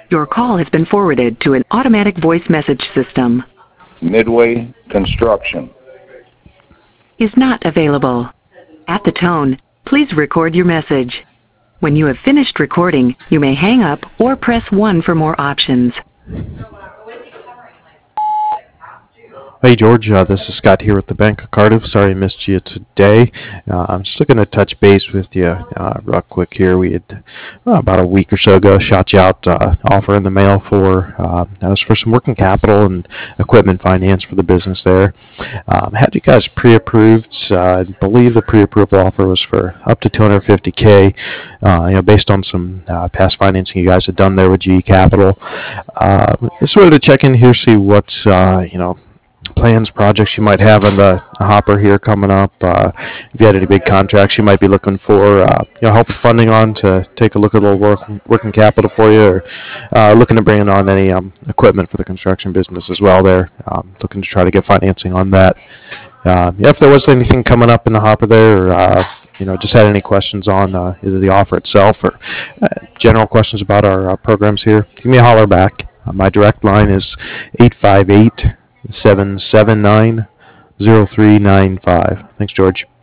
Your call has been forwarded to an automatic voice message system. Midway Construction Is not available. At the tone, please record your message. When you have finished recording, you may hang up or press 1 for more options. Hey George, this is Scott here with the Bank of Cardiff. Sorry I missed you today. I'm just looking to touch base with you real quick here. We had about a week or so ago shot you out offer in the mail for that was for some working capital and equipment finance for the business there. Had you guys pre-approved. I believe the pre-approval offer was for up to $250K. Based on some past financing you guys had done there with GE Capital. Just wanted to check in here, see what plans, projects you might have in the hopper here coming up. If you had any big contracts you might be looking for help with funding on to take a look at a little working capital for you, or looking to bring on any equipment for the construction business as well there. Looking to try to get financing on that. If there was anything coming up in the hopper there, or just had any questions on either the offer itself or general questions about our programs here, give me a holler back. My direct line is 858-779-0395. Thanks, George.